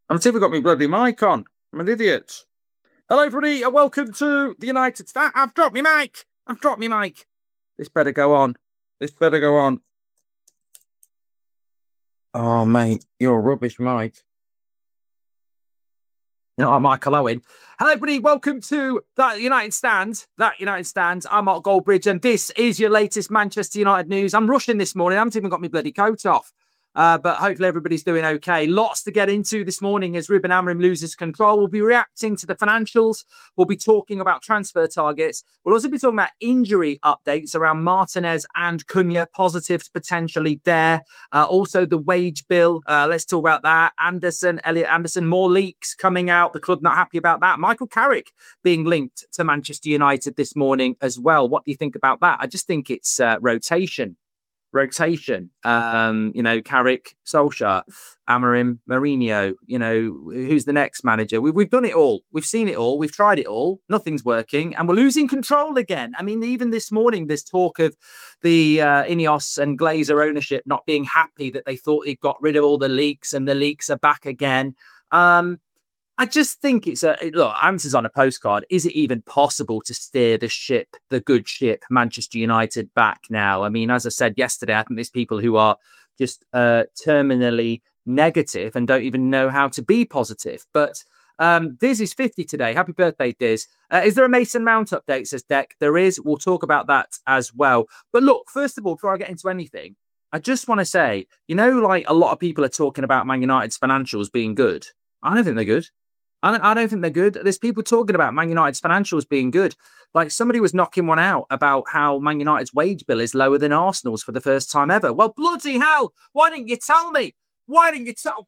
I'm see if we've got my bloody mic on. I'm an idiot. Hello, everybody, and welcome to the United States. I've dropped my mic. I've dropped my mic. This better go on. This better go on. Oh, mate, you're a rubbish mic. You know, I'm Michael Owen. Hello, everybody. Welcome to That United Stand. That United Stand. I'm Mark Goldbridge, and this is your latest Manchester United news. I'm rushing this morning. I haven't even got my bloody coat off. But hopefully everybody's doing okay. Lots to get into this morning as Ruben Amorim loses control. We'll be reacting to the financials. We'll be talking about transfer targets. We'll also be talking about injury updates around Martinez and Cunha, positives potentially there. Also the wage bill. Let's talk about that. Elliot Anderson, more leaks coming out. The club not happy about that. Michael Carrick being linked to Manchester United this morning as well. What do you think about that? I just think it's rotation. Carrick, Solskjaer, Amorim, Mourinho, who's the next manager? We've done it all. We've seen it all. We've tried it all. Nothing's working. And we're losing control again. I mean, even this morning, there's talk of the Ineos and Glazer ownership not being happy that they thought they'd got rid of all the leaks and the leaks are back again. I just think answers on a postcard. Is it even possible to steer the good ship, Manchester United back now? I mean, as I said yesterday, I think there's people who are just terminally negative and don't even know how to be positive. But Diz is 50 today. Happy birthday, Diz. Is there a Mason Mount update, says Deck? There is. We'll talk about that as well. But look, first of all, before I get into anything, I just want to say, like a lot of people are talking about Man United's financials being good. I don't think they're good. I don't think they're good. There's people talking about Man United's financials being good. Like somebody was knocking one out about how Man United's wage bill is lower than Arsenal's for the first time ever. Well, bloody hell. Why didn't you tell me? Why didn't you tell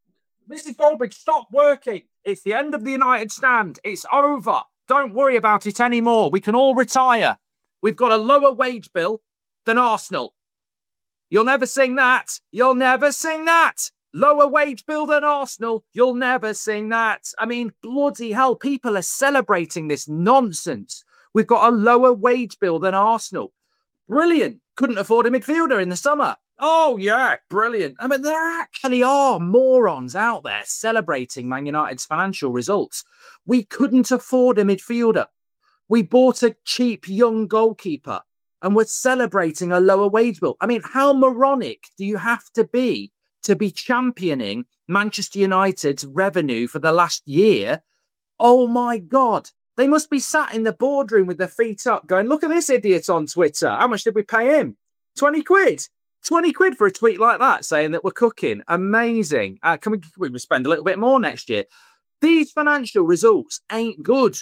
Mrs. Goldberg, stop working. It's the end of the United Stand. It's over. Don't worry about it anymore. We can all retire. We've got a lower wage bill than Arsenal. You'll never sing that. You'll never sing that. Lower wage bill than Arsenal. You'll never sing that. I mean, bloody hell, people are celebrating this nonsense. We've got a lower wage bill than Arsenal. Brilliant. Couldn't afford a midfielder in the summer. Oh, yeah, brilliant. I mean, there actually are morons out there celebrating Man United's financial results. We couldn't afford a midfielder. We bought a cheap young goalkeeper and we're celebrating a lower wage bill. I mean, how moronic do you have to be championing Manchester United's revenue for the last year? Oh my God. They must be sat in the boardroom with their feet up going, look at this idiot on Twitter. How much did we pay him? 20 quid. 20 quid for a tweet like that saying that we're cooking. Amazing. Can we spend a little bit more next year? These financial results ain't good.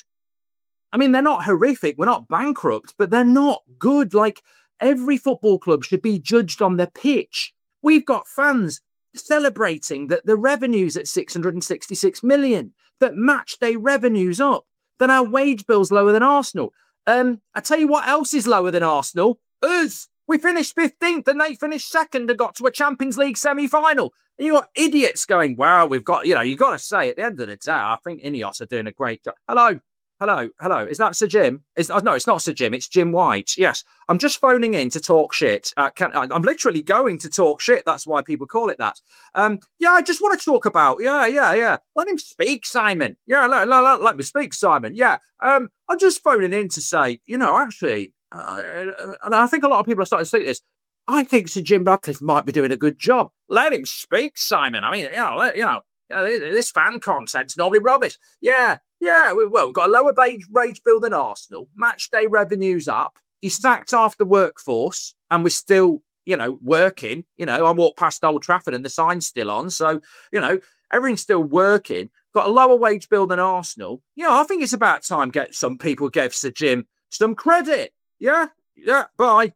I mean, they're not horrific. We're not bankrupt, but they're not good. Like every football club should be judged on the pitch. We've got fans celebrating that the revenue's at 666 million, that match day revenue's up, that our wage bill's lower than Arsenal. I tell you what else is lower than Arsenal. Us. We finished 15th and they finished second and got to a Champions League semi-final. And you got idiots going, wow, we've got, you got to say at the end of the day, I think Ineos are doing a great job. Hello. Is that Sir Jim? No, it's not Sir Jim. It's Jim White. Yes. I'm just phoning in to talk shit. I'm literally going to talk shit. That's why people call it that. I just want to talk about. Yeah. Let him speak, Simon. Yeah, let me speak, Simon. Yeah. I'm just phoning in to say, actually, and I think a lot of people are starting to see this. I think Sir Jim Ratcliffe might be doing a good job. Let him speak, Simon. I mean, this fan content's normally rubbish. Yeah, we've got a lower wage bill than Arsenal. Match day revenue's up. He's sacked half the workforce, and we're still, working. I walk past Old Trafford and the sign's still on. So, everything's still working. Got a lower wage bill than Arsenal. I think it's about time some people gave Sir Jim some credit. Yeah, bye.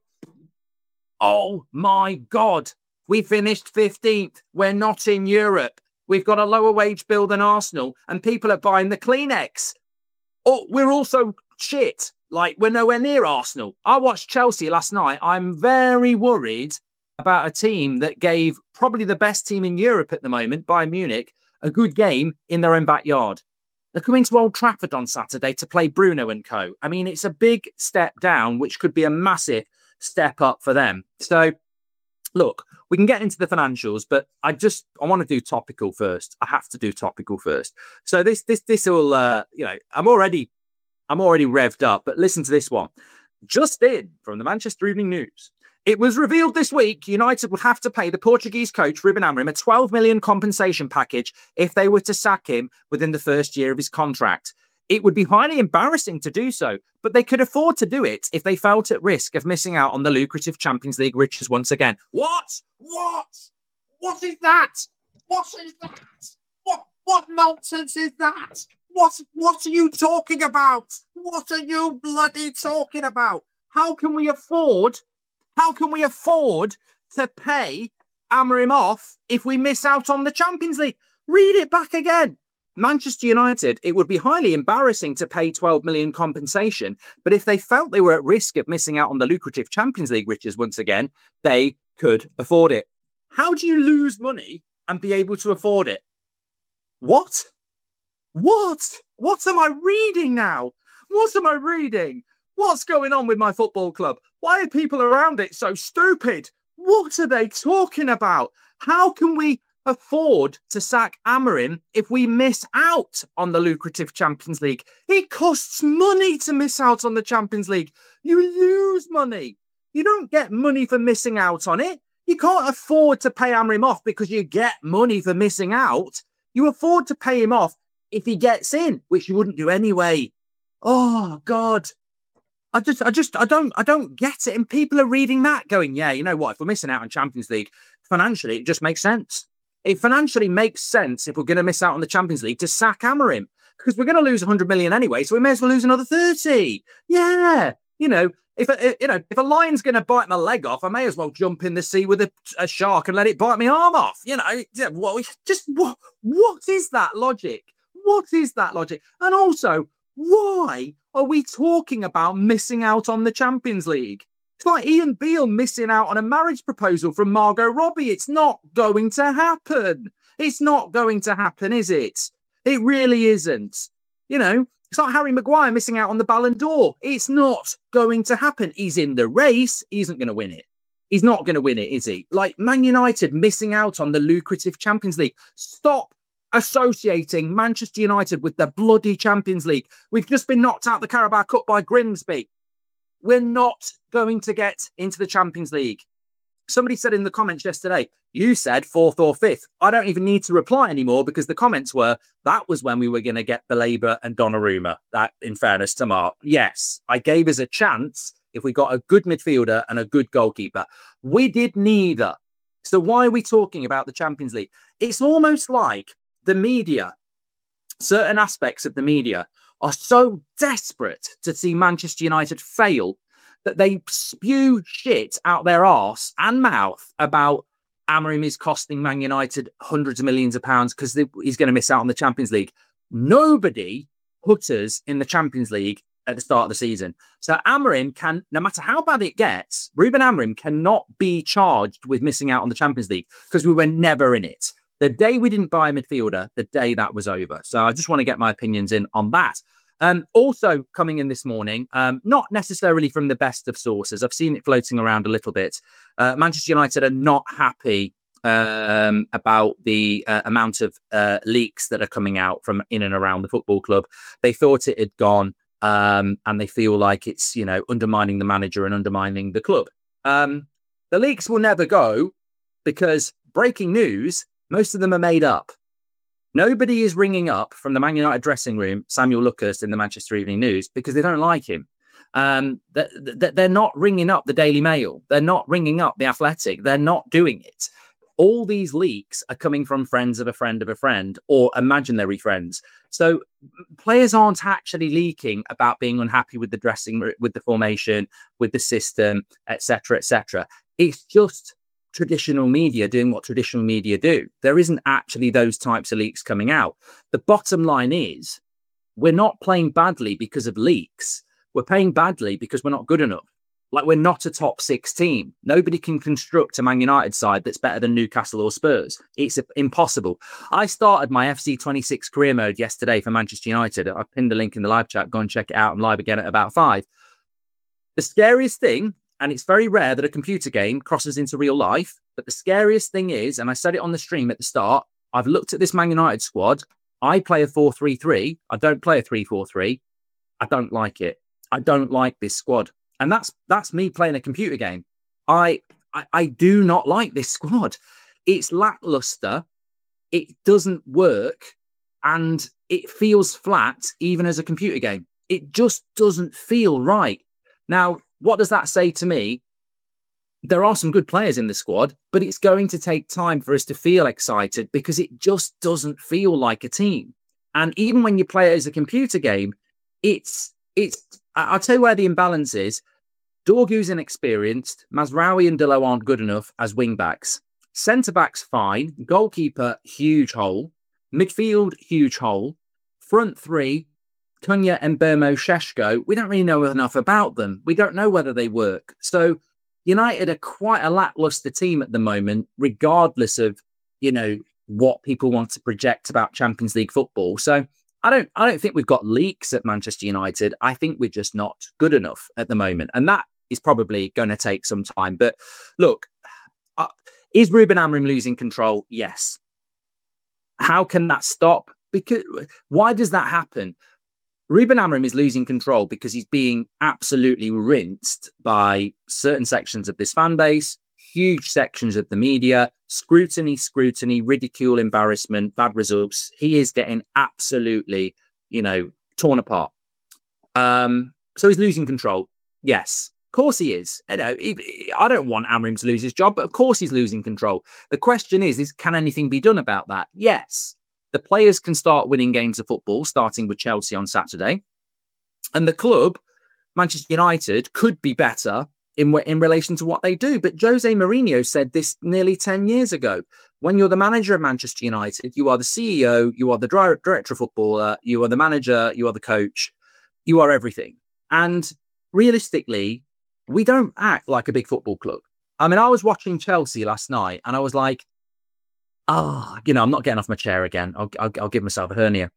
Oh, my God. We finished 15th. We're not in Europe. We've got a lower wage bill than Arsenal and people are buying the Kleenex. Oh, we're also shit. Like, we're nowhere near Arsenal. I watched Chelsea last night. I'm very worried about a team that gave probably the best team in Europe at the moment, Bayern Munich, a good game in their own backyard. They're coming to Old Trafford on Saturday to play Bruno and co. I mean, it's a big step down, which could be a massive step up for them. So, Look, we can get into the financials, but I want to do topical first. I have to do topical first. So this will, I'm already revved up, but listen to this one. Just in from the Manchester Evening News. It was revealed this week United would have to pay the Portuguese coach Ruben Amorim a 12 million compensation package if they were to sack him within the first year of his contract. It would be highly embarrassing to do so, but they could afford to do it if they felt at risk of missing out on the lucrative Champions League riches once again. What? What is that? What is that? What nonsense is that? What are you talking about? What are you bloody talking about? How can we afford to pay Amorim off if we miss out on the Champions League? Read it back again. Manchester United, it would be highly embarrassing to pay 12 million compensation, but if they felt they were at risk of missing out on the lucrative Champions League riches once again, they could afford it. How do you lose money and be able to afford it? What? What am I reading now? What am I reading? What's going on with my football club? Why are people around it so stupid? What are they talking about? How can we afford to sack Amorim if we miss out on the lucrative Champions League? It costs money to miss out on the Champions League. You lose money. You don't get money for missing out on it. You can't afford to pay Amorim off because you get money for missing out. You afford to pay him off if he gets in, which you wouldn't do anyway. Oh God. I don't get it. And people are reading that going, yeah, you know what? If we're missing out on Champions League, financially, it just makes sense. It financially makes sense if we're going to miss out on the Champions League to sack Amorim because we're going to lose 100 million anyway. So we may as well lose another 30. Yeah. If a lion's going to bite my leg off, I may as well jump in the sea with a shark and let it bite my arm off. What is that logic? What is that logic? And also, why are we talking about missing out on the Champions League? It's like Ian Beale missing out on a marriage proposal from Margot Robbie. It's not going to happen. It's not going to happen, is it? It really isn't. It's like Harry Maguire missing out on the Ballon d'Or. It's not going to happen. He's in the race. He isn't going to win it. He's not going to win it, is he? Like Man United missing out on the lucrative Champions League. Stop associating Manchester United with the bloody Champions League. We've just been knocked out the Carabao Cup by Grimsby. We're not going to get into the Champions League. Somebody said in the comments yesterday, you said fourth or fifth. I don't even need to reply anymore because the comments were, that was when we were going to get Baleba and Donnarumma. That, in fairness to Mark, yes, I gave us a chance if we got a good midfielder and a good goalkeeper. We did neither. So why are we talking about the Champions League? It's almost like the media, certain aspects of the media are so desperate to see Manchester United fail that they spew shit out their arse and mouth about Amorim is costing Man United hundreds of millions of pounds because he's going to miss out on the Champions League. Nobody put us in the Champions League at the start of the season. So Amorim can, no matter how bad it gets, Ruben Amorim cannot be charged with missing out on the Champions League because we were never in it. The day we didn't buy a midfielder, the day that was over. So I just want to get my opinions in on that. Also coming in this morning, not necessarily from the best of sources. I've seen it floating around a little bit. Manchester United are not happy about the amount of leaks that are coming out from in and around the football club. They thought it had gone and they feel like it's, undermining the manager and undermining the club. The leaks will never go because breaking news, most of them are made up. Nobody is ringing up from the Man United dressing room Samuel Luckhurst in the Manchester Evening News because they don't like him. They're not ringing up the Daily Mail. They're not ringing up the Athletic. They're not doing it. All these leaks are coming from friends of a friend of a friend or imaginary friends. So players aren't actually leaking about being unhappy with the dressing room, with the formation, with the system, etc., etc. It's just traditional media doing what traditional media do. There isn't actually those types of leaks coming out. The bottom line is we're not playing badly because of leaks. We're playing badly because we're not good enough. Like we're not a top six team. Nobody can construct a Man United side that's better than Newcastle or Spurs. It's impossible. I started my FC26 career mode yesterday for Manchester United. I pinned the link in the live chat. Go and check it out. I'm live again at about 5. The scariest thing And it's very rare that a computer game crosses into real life. But the scariest thing is, and I said it on the stream at the start, I've looked at this Man United squad. I play a 4-3-3. I don't play a 3-4-3. I don't like it. I don't like this squad. And that's me playing a computer game. I do not like this squad. It's lackluster. It doesn't work. And it feels flat, even as a computer game. It just doesn't feel right. Now, what does that say to me? There are some good players in the squad, but it's going to take time for us to feel excited because it just doesn't feel like a team. And even when you play it as a computer game, I'll tell you where the imbalance is. Dorgu's inexperienced. Mazraoui and Dillo aren't good enough as wing backs. Centre backs fine. Goalkeeper, huge hole. Midfield, huge hole. Front three, Cunha, Mbeumo, Šeško. We don't really know enough about them. We don't know whether they work. So United are quite a lackluster team at the moment, regardless of, what people want to project about Champions League football. So I don't think we've got leaks at Manchester United. I think we're just not good enough at the moment. And that is probably going to take some time. But look, is Ruben Amorim losing control? Yes. How can that stop? Because why does that happen? Ruben Amorim is losing control because he's being absolutely rinsed by certain sections of this fan base, huge sections of the media, scrutiny, ridicule, embarrassment, bad results. He is getting absolutely, torn apart. So he's losing control. Yes, of course he is. I don't want Amorim to lose his job, but of course he's losing control. The question is can anything be done about that? Yes. The players can start winning games of football, starting with Chelsea on Saturday. And the club, Manchester United, could be better in relation to what they do. But Jose Mourinho said this nearly 10 years ago. When you're the manager of Manchester United, you are the CEO, you are the director of football, you are the manager, you are the coach, you are everything. And realistically, we don't act like a big football club. I mean, I was watching Chelsea last night and I was like, I'm not getting off my chair again. I'll give myself a hernia.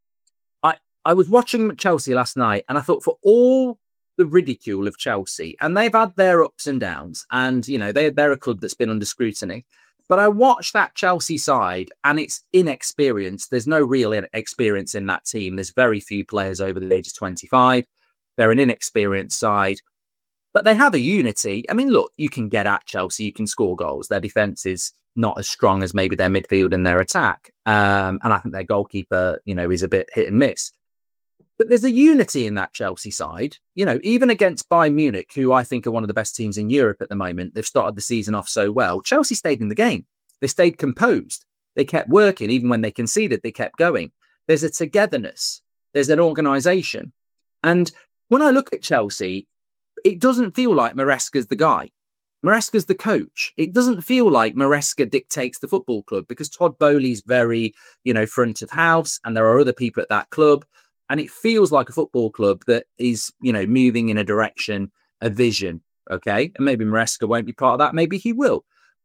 I was watching Chelsea last night and I thought, for all the ridicule of Chelsea, and they've had their ups and downs, and, they're a club that's been under scrutiny. But I watched that Chelsea side and it's inexperienced. There's no real experience in that team. There's very few players over the age of 25. They're an inexperienced side, but they have a unity. I mean, look, you can get at Chelsea, you can score goals. Their defense is not as strong as maybe their midfield and their attack. And I think their goalkeeper, is a bit hit and miss. But there's a unity in that Chelsea side, even against Bayern Munich, who I think are one of the best teams in Europe at the moment. They've started the season off so well. Chelsea stayed in the game. They stayed composed. They kept working. Even when they conceded, they kept going. There's a togetherness. There's an organisation. And when I look at Chelsea, it doesn't feel like Maresca's the guy. Maresca's the coach. It doesn't feel like Maresca dictates the football club, because Todd Bowley's very, front of house, and there are other people at that club. And it feels like a football club that is, moving in a direction, a vision. Okay. And maybe Maresca won't be part of that. Maybe he will.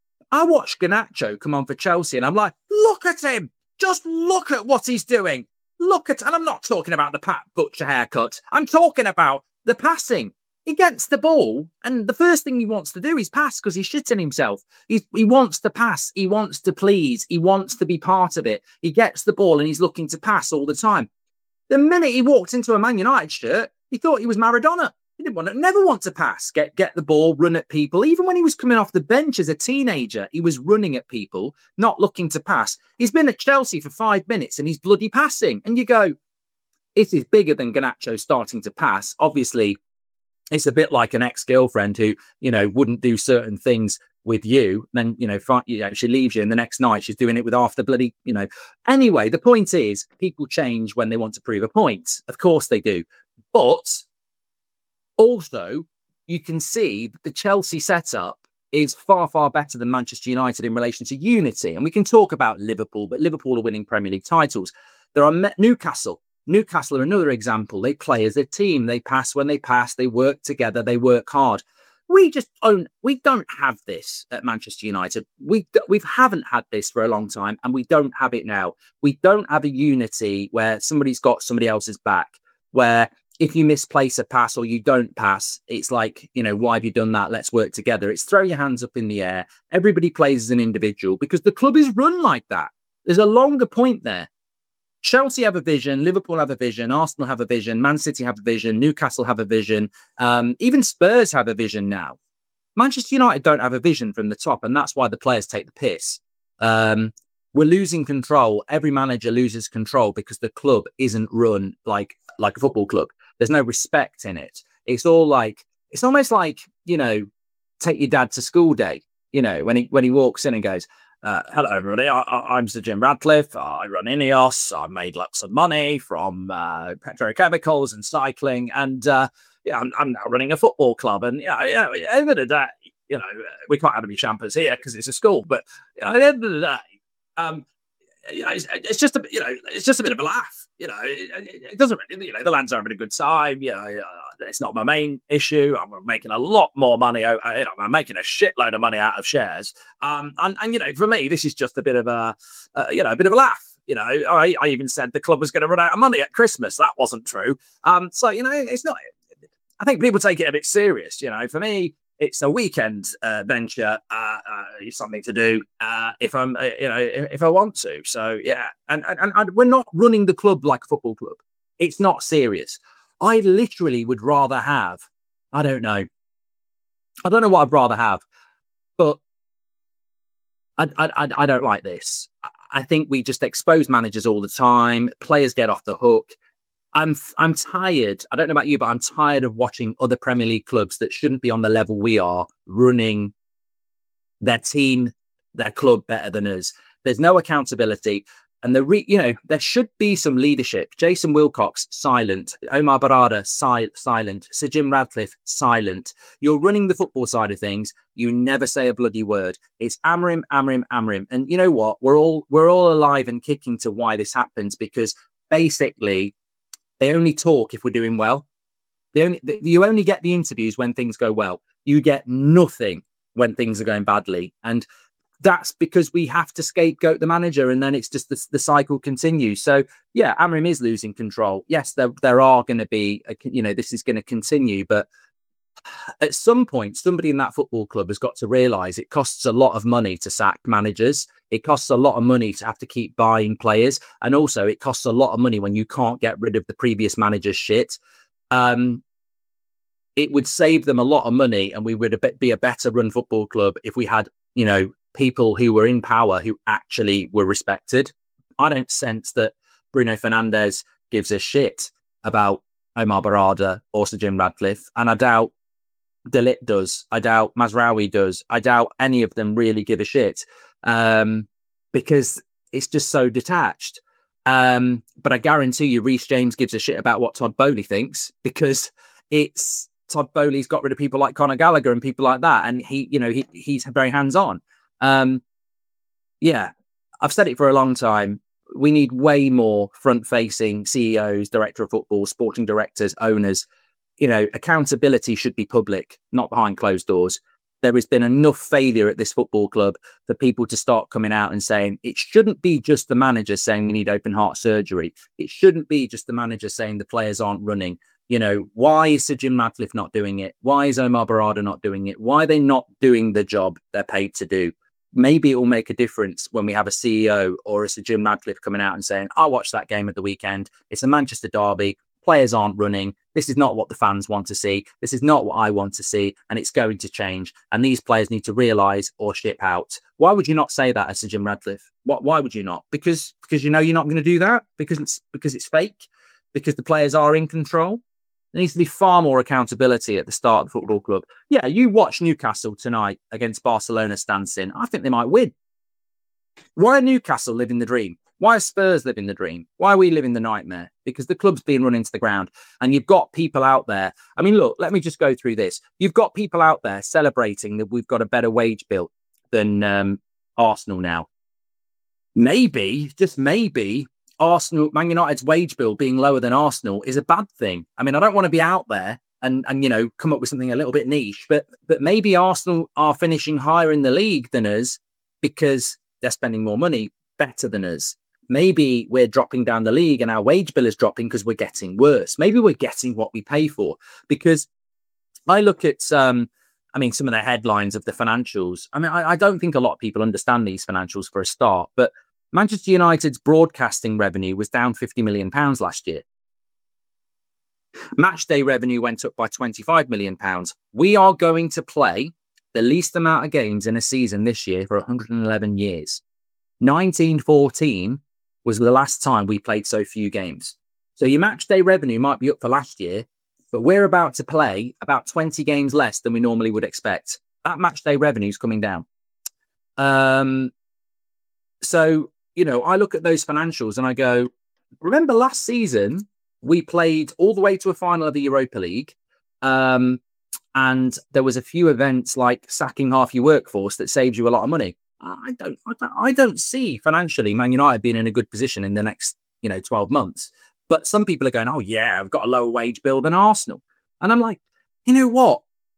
I watched Garnacho come on for Chelsea and I'm like, look at him. Just look at what he's doing. And I'm not talking about the Pat Butcher haircut. I'm talking about the passing. He gets the ball, and the first thing he wants to do is pass because he's shitting himself. He wants to pass. He wants to please. He wants to be part of it. He gets the ball and he's looking to pass all the time. The minute he walked into a Man United shirt, he thought he was Maradona. He never want to pass, get the ball, run at people. Even when he was coming off the bench as a teenager, he was running at people, not looking to pass. He's been at Chelsea for 5 minutes and he's bloody passing. And you go, it is bigger than Garnacho starting to pass. Obviously, it's a bit like an ex-girlfriend who, wouldn't do certain things with you. Then, she leaves you and the next night she's doing it with half the bloody, Anyway, the point is, people change when they want to prove a point. Of course they do. But also, you can see that the Chelsea setup is far, far better than Manchester United in relation to unity. And we can talk about Liverpool, but Liverpool are winning Premier League titles. There are Newcastle. Newcastle are another example. They play as a team. They pass when they pass. They work together. They work hard. We don't have this at Manchester United. We haven't had this for a long time, and we don't have it now. We don't have a unity where somebody's got somebody else's back, where if you misplace a pass or you don't pass, it's like, why have you done that? Let's work together. It's throw your hands up in the air. Everybody plays as an individual because the club is run like that. There's a longer point there. Chelsea have a vision, Liverpool have a vision, Arsenal have a vision, Man City have a vision, Newcastle have a vision, even Spurs have a vision now. Manchester United don't have a vision from the top, and that's why the players take the piss. We're losing control. Every manager loses control because the club isn't run like a football club. There's no respect in it. It's all like, it's almost like, take your dad to school day, when he walks in and goes, hello, everybody. I'm Sir Jim Radcliffe. I run Ineos. I made lots of money from petrochemicals and cycling. And I'm now running a football club. And at the end of the day, we can't have any champers here because it's a school. But at the end of the day, it's just a bit of a laugh. It doesn't really, the lads are having a good time. It's not my main issue. I'm making a lot more money. I'm making a shitload of money out of shares. And for me, this is just a bit of a laugh. I even said the club was going to run out of money at Christmas. That wasn't true. So it's not. I think people take it a bit serious. For me, it's a weekend venture, something to do if I'm, if I want to. So yeah, and we're not running the club like a football club. It's not serious. I literally would rather have, I don't know what I'd rather have, but I don't like this. I think we just expose managers all the time. Players get off the hook. I'm tired. I don't know about you, but I'm tired of watching other Premier League clubs that shouldn't be on the level we are running their team, their club better than us. There's no accountability. And there should be some leadership. Jason Wilcox, silent. Omar Barada, silent. Sir Jim Radcliffe, silent. You're running the football side of things. You never say a bloody word. It's Amorim. And you know what? We're all alive and kicking to why this happens, because basically they only talk if we're doing well. You only get the interviews when things go well. You get nothing when things are going badly. And that's because we have to scapegoat the manager, and then it's just the cycle continues. So yeah, Amorim is losing control. Yes, there are going to be, this is going to continue, but at some point, somebody in that football club has got to realise it costs a lot of money to sack managers. It costs a lot of money to have to keep buying players, and also it costs a lot of money when you can't get rid of the previous manager's shit. It would save them a lot of money, and we would be a better run football club if we had, people who were in power who actually were respected. I don't sense that Bruno Fernandes gives a shit about Omar Barada or Sir Jim Radcliffe, and I doubt De Ligt does. I doubt Mazraoui does. I doubt any of them really give a shit, because it's just so detached. But I guarantee you, Reece James gives a shit about what Todd Boehly thinks, because it's Todd Boehly's got rid of people like Conor Gallagher and people like that, and he's very hands-on. Yeah, I've said it for a long time. We need way more front-facing CEOs, director of football, sporting directors, owners. Accountability should be public, not behind closed doors. There has been enough failure at this football club for people to start coming out and saying it shouldn't be just the manager saying we need open heart surgery. It shouldn't be just the manager saying the players aren't running. Why is Sir Jim Radcliffe not doing it? Why is Omar Barada not doing it? Why are they not doing the job they're paid to do? Maybe it will make a difference when we have a CEO or a Sir Jim Radcliffe coming out and saying, I watched that game at the weekend. It's a Manchester derby. Players aren't running. This is not what the fans want to see. This is not what I want to see. And it's going to change. And these players need to realise or ship out. Why would you not say that as Sir Jim Radcliffe? Why would you not? Because you're not going to do that? Because it's fake? Because the players are in control? There needs to be far more accountability at the start of the football club. Yeah, you watch Newcastle tonight against Barcelona Stansin. I think they might win. Why are Newcastle living the dream? Why are Spurs living the dream? Why are we living the nightmare? Because the club's being run into the ground, and you've got people out there. I mean, look, let me just go through this. You've got people out there celebrating that we've got a better wage bill than Arsenal now. Maybe, just maybe, Man United's wage bill being lower than Arsenal is a bad thing. I mean, I don't want to be out there and come up with something a little bit niche, but maybe Arsenal are finishing higher in the league than us because they're spending more money, better than us. maybe we're dropping down the league and our wage bill is dropping because we're getting worse. Maybe we're getting what we pay for. Because I look at, some of the headlines of the financials. I don't think a lot of people understand these financials for a start, but Manchester United's broadcasting revenue was down £50 million last year. Match day revenue went up by £25 million. We are going to play the least amount of games in a season this year for 111 years. 1914 was the last time we played so few games. So your match day revenue might be up for last year, but we're about to play about 20 games less than we normally would expect. That match day revenue is coming down. So, I look at those financials and I go, remember last season, we played all the way to a final of the Europa League. And there was a few events like sacking half your workforce that saved you a lot of money. I don't see financially Man United being in a good position in the next, 12 months. But some people are going, oh yeah, I've got a lower wage bill than Arsenal. And I'm like, you know what?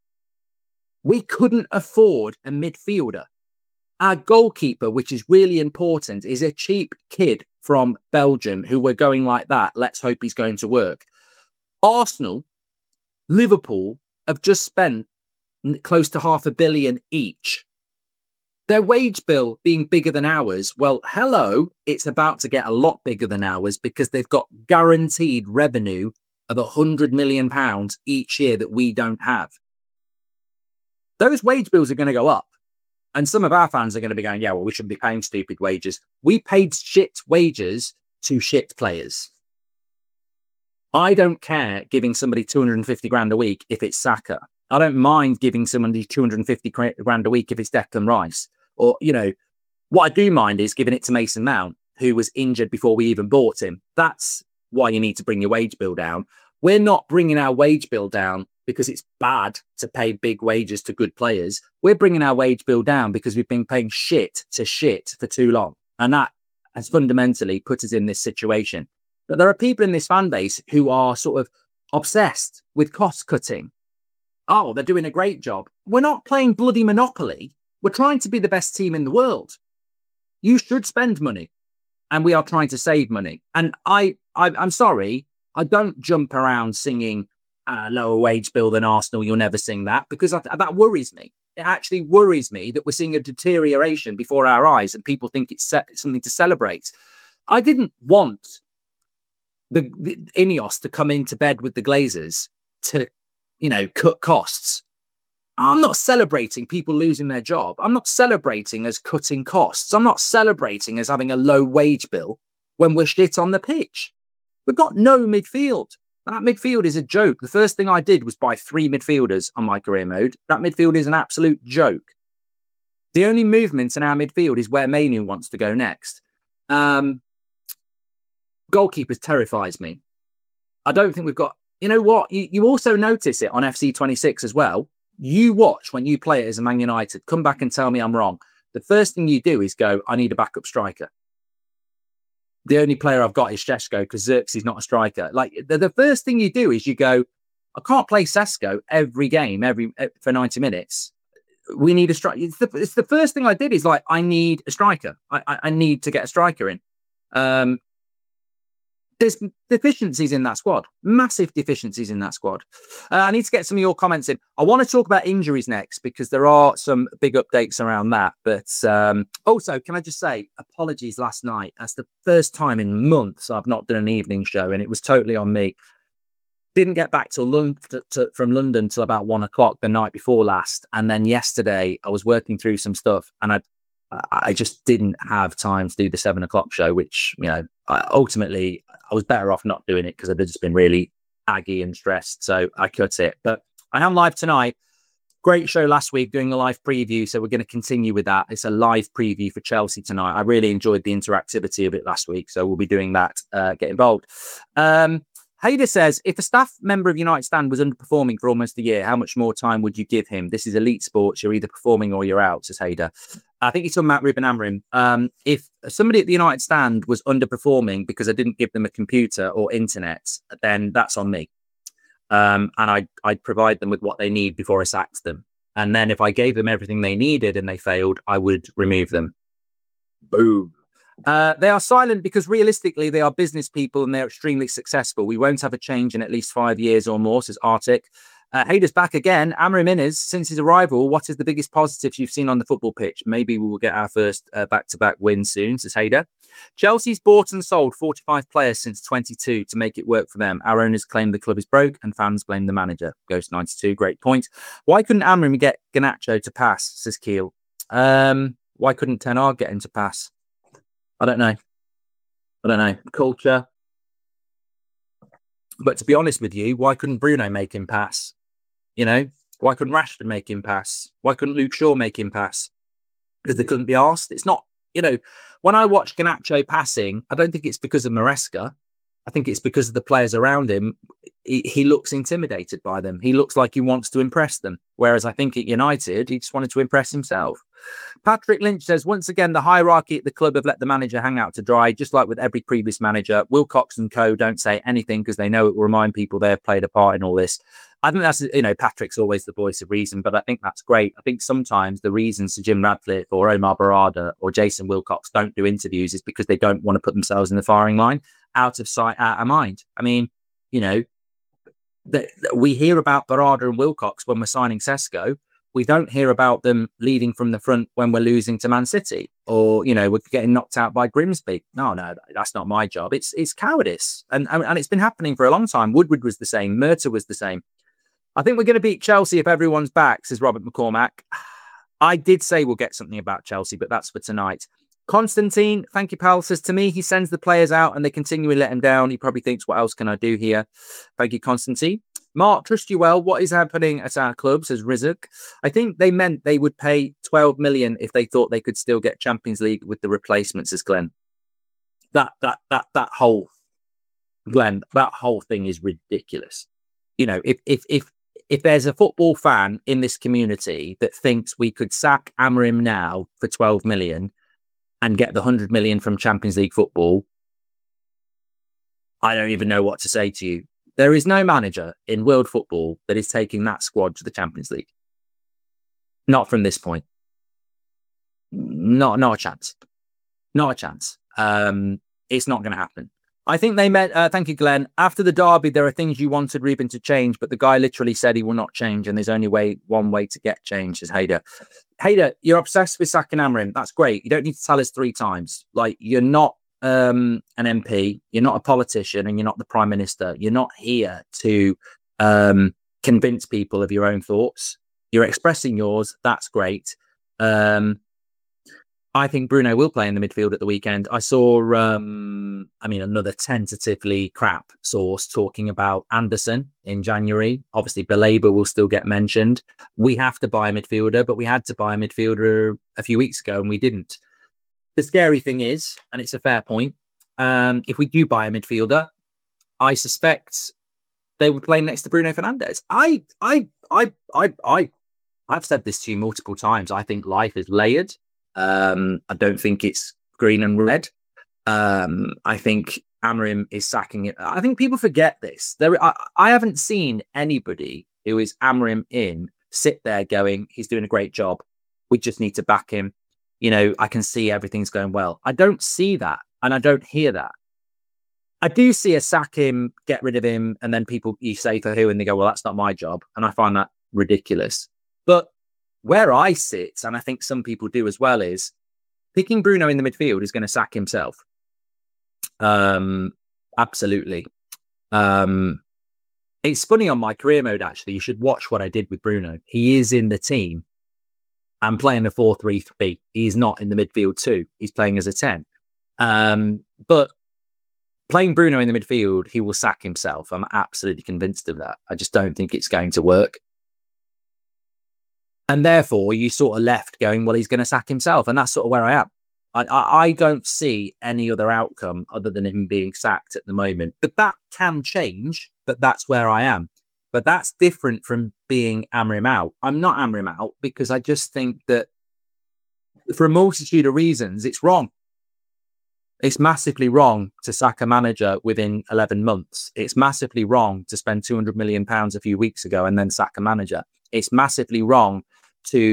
We couldn't afford a midfielder. Our goalkeeper, which is really important, is a cheap kid from Belgium who we're going like that. Let's hope he's going to work. Arsenal, Liverpool have just spent close to £500 million each. Their wage bill being bigger than ours, well, hello, it's about to get a lot bigger than ours because they've got guaranteed revenue of £100 million each year that we don't have. Those wage bills are going to go up. And some of our fans are going to be going, yeah, well, we shouldn't be paying stupid wages. We paid shit wages to shit players. I don't care giving somebody 250 grand a week if it's Saka. I don't mind giving somebody 250 grand a week if it's Declan Rice. Or, what I do mind is giving it to Mason Mount, who was injured before we even bought him. That's why you need to bring your wage bill down. We're not bringing our wage bill down because it's bad to pay big wages to good players. We're bringing our wage bill down because we've been paying shit to shit for too long. And that has fundamentally put us in this situation. But there are people in this fan base who are sort of obsessed with cost cutting. Oh, they're doing a great job. We're not playing bloody Monopoly. We're trying to be the best team in the world. You should spend money. And we are trying to save money. And I'm sorry, I don't jump around singing lower wage bill than Arsenal. You'll never sing that because that worries me. It actually worries me that we're seeing a deterioration before our eyes and people think it's something to celebrate. I didn't want the Ineos to come into bed with the Glazers to, cut costs. I'm not celebrating people losing their job. I'm not celebrating as cutting costs. I'm not celebrating as having a low wage bill when we're shit on the pitch. We've got no midfield. That midfield is a joke. The first thing I did was buy 3 midfielders on my career mode. That midfield is an absolute joke. The only movement in our midfield is where Mainu wants to go next. Goalkeepers terrifies me. I don't think we've got... You know what? You also notice it on FC26 as well. You watch when you play it as a Man United. Come back and tell me I'm wrong. The first thing you do is go, I need a backup striker. The only player I've got is Šeško because Xerxes not a striker. Like the first thing you do is you go, I can't play Sesko every game for 90 minutes. We need a striker. It's the first thing I did is like, I need a striker. I need to get a striker in. There's deficiencies in that squad, massive deficiencies in that squad. I need to get some of your comments in. I want to talk about injuries next because there are some big updates around that. But also, can I just say, apologies last night. That's the first time in months I've not done an evening show, and it was totally on me. Didn't get back from London till about 1 o'clock the night before last. And then yesterday I was working through some stuff and I just didn't have time to do the 7 o'clock show, which, ultimately I was better off not doing it because I'd just been really aggy and stressed. So I cut it. But I am live tonight. Great show last week doing a live preview. So we're going to continue with that. It's a live preview for Chelsea tonight. I really enjoyed the interactivity of it last week. So we'll be doing that. Get involved. Hader says, if a staff member of United Stand was underperforming for almost a year, how much more time would you give him? This is elite sports. You're either performing or you're out, says Hader. I think he's talking about Ruben Amorim. If somebody at the United Stand was underperforming because I didn't give them a computer or internet, then that's on me. And I'd provide them with what they need before I sacked them. And then if I gave them everything they needed and they failed, I would remove them. Boom. They are silent because realistically they are business people and they're extremely successful. We won't have a change in at least 5 years or more, says Arctic. Hader's back again. Amram Innes, since his arrival, what is the biggest positives you've seen on the football pitch? Maybe we will get our first back-to-back win soon, says Hader. Chelsea's bought and sold 45 players since 22 to make it work for them. Our owners claim the club is broke and fans blame the manager. Goes 92, great point. Why couldn't Amram get Garnacho to pass, says Keel. Why couldn't Ten Hag get him to pass? I don't know. Culture. But to be honest with you, why couldn't Bruno make him pass? Why couldn't Rashford make him pass? Why couldn't Luke Shaw make him pass? Because they couldn't be asked. It's not, when I watch Garnacho passing, I don't think it's because of Maresca. I think it's because of the players around him. He looks intimidated by them. He looks like he wants to impress them. Whereas I think at United, he just wanted to impress himself. Patrick Lynch says, once again, the hierarchy at the club have let the manager hang out to dry, just like with every previous manager. Wilcox and co don't say anything because they know it will remind people they have played a part in all this. I think that's, Patrick's always the voice of reason, but I think that's great. I think sometimes the reasons Sir Jim Radcliffe or Omar Barada or Jason Wilcox don't do interviews is because they don't want to put themselves in the firing line, out of sight, out of mind. I mean, we hear about Barada and Wilcox when we're signing Sesko. We don't hear about them leading from the front when we're losing to Man City or, we're getting knocked out by Grimsby. No, that's not my job. It's cowardice. And it's been happening for a long time. Woodward was the same. Murtagh was the same. I think we're going to beat Chelsea if everyone's back, says Robert McCormack. I did say we'll get something about Chelsea, but that's for tonight. Constantine, thank you, pal, says to me, he sends the players out and they continually let him down. He probably thinks, what else can I do here? Thank you, Constantine. Mark, trust you well. What is happening at our club, says Rizuk. I think they meant they would pay 12 million if they thought they could still get Champions League with the replacements, says Glenn. That whole thing is ridiculous. If there's a football fan in this community that thinks we could sack Amram now for 12 million and get the 100 million from Champions League football, I don't even know what to say to you. There is no manager in world football that is taking that squad to the Champions League. Not from this point. Not a chance. Not a chance. It's not going to happen. I think they meant, thank you, Glenn. After the derby, there are things you wanted Ruben to change, but the guy literally said he will not change, and there's only one way to get change, says Hader. Hader, you're obsessed with sacking Amram. That's great. You don't need to tell us 3 times. Like, you're not an MP, you're not a politician, and you're not the Prime Minister. You're not here to convince people of your own thoughts. You're expressing yours. That's great. I think Bruno will play in the midfield at the weekend. I saw, another tentatively crap source talking about Anderson in January. Obviously, Baleba will still get mentioned. We have to buy a midfielder, but we had to buy a midfielder a few weeks ago and we didn't. The scary thing is, and it's a fair point, if we do buy a midfielder, I suspect they would play next to Bruno Fernandes. I've said this to you multiple times. I think life is layered. I don't think it's green and red. I think Amram is sacking it. I think people forget this. I haven't seen anybody who is Amram in sit there going, he's doing a great job. We just need to back him. I can see everything's going well. I don't see that. And I don't hear that. I do see a sack him, get rid of him. And then you say for who? And they go, well, that's not my job. And I find that ridiculous. But where I sit, and I think some people do as well, is picking Bruno in the midfield is going to sack himself. Absolutely. It's funny on my career mode, actually. You should watch what I did with Bruno. He is in the team and playing a 4-3-3. He's not in the midfield too. He's playing as a 10. But playing Bruno in the midfield, he will sack himself. I'm absolutely convinced of that. I just don't think it's going to work. And therefore, you sort of left going, well, he's going to sack himself. And that's sort of where I am. I don't see any other outcome other than him being sacked at the moment. But that can change, but that's where I am. But that's different from being Amram out. I'm not Amram out because I just think that for a multitude of reasons, it's wrong. It's massively wrong to sack a manager within 11 months. It's massively wrong to spend £200 million a few weeks ago and then sack a manager. It's massively wrong to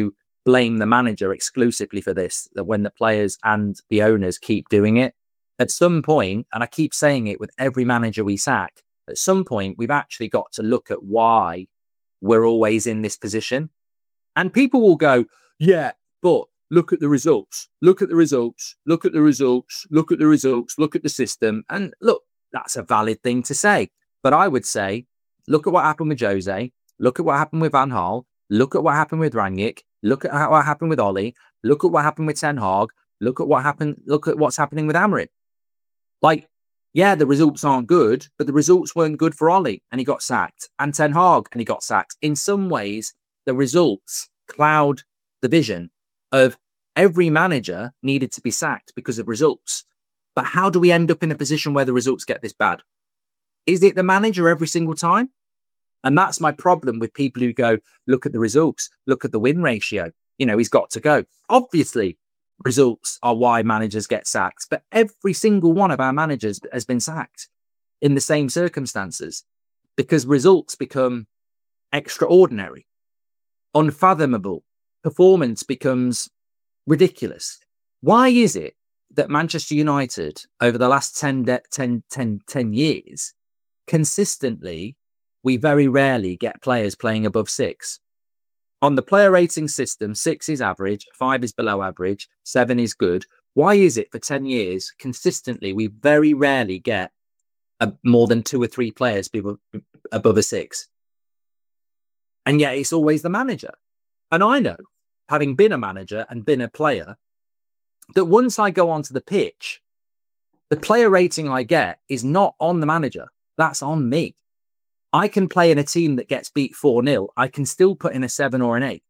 blame the manager exclusively for this, that when the players and the owners keep doing it, at some point, and I keep saying it with every manager we sack, at some point, we've actually got to look at why we're always in this position. And people will go, yeah, but look at the results, look at the results, look at the results, look at the results, look at the system. And look, that's a valid thing to say. But I would say, look at what happened with Jose, look at what happened with Van Gaal, look at what happened with Rangnick, look at what happened with Ollie, look at what happened with Ten Hag, look at what's happening with Amorim. Like, yeah, the results aren't good, but the results weren't good for Ollie and he got sacked, and Ten Hag and he got sacked. In some ways, the results cloud the vision of every manager needed to be sacked because of results. But how do we end up in a position where the results get this bad? Is it the manager every single time? And that's my problem with people who go, look at the results, look at the win ratio. He's got to go. Obviously, results are why managers get sacked, but every single one of our managers has been sacked in the same circumstances because results become extraordinary, unfathomable. Performance becomes ridiculous. Why is it that Manchester United over the last 10 years, consistently, we very rarely get players playing above 6? On the player rating system, 6 is average, 5 is below average, 7 is good. Why is it for 10 years, consistently, we very rarely get more than 2 or 3 players above a 6? And yet it's always the manager. And I know, having been a manager and been a player, that once I go onto the pitch, the player rating I get is not on the manager. That's on me. I can play in a team that gets beat 4-0. I can still put in a 7 or an 8.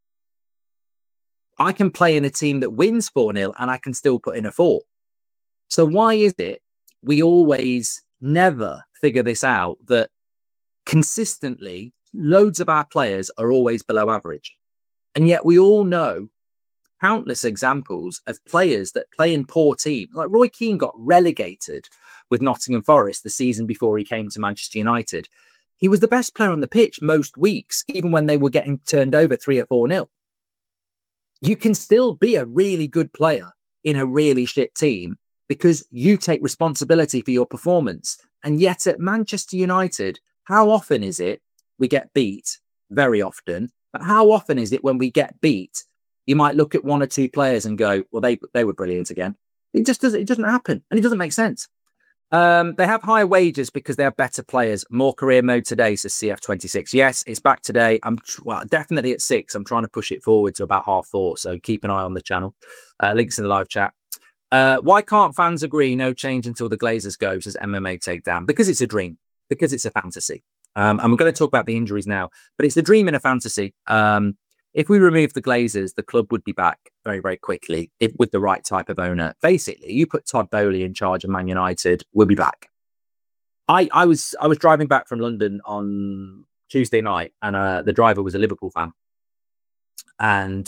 I can play in a team that wins 4-0 and I can still put in a 4. So why is it we always never figure this out, that consistently loads of our players are always below average? And yet we all know countless examples of players that play in poor teams. Like Roy Keane got relegated with Nottingham Forest the season before he came to Manchester United. He was the best player on the pitch most weeks, even when they were getting turned over 3 or 4-0. You can still be a really good player in a really shit team because you take responsibility for your performance. And yet at Manchester United, how often is it we get beat? Very often. But how often is it when we get beat, you might look at 1 or 2 players and go, well, they were brilliant again. It doesn't happen. And it doesn't make sense. They have higher wages because they have better players. More career mode today, says CF26. Yes, it's back today. I'm definitely at 6. I'm trying to push it forward to about 4:30. So keep an eye on the channel. Links in the live chat. Why can't fans agree no change until the Glazers go, says MMA Takedown? Because it's a dream. Because it's a fantasy. And we're going to talk about the injuries now. But it's the dream in a fantasy. If we remove the Glazers, the club would be back very, very quickly with the right type of owner. Basically, you put Todd Bowley in charge of Man United, we'll be back. I was driving back from London on Tuesday night, and the driver was a Liverpool fan. And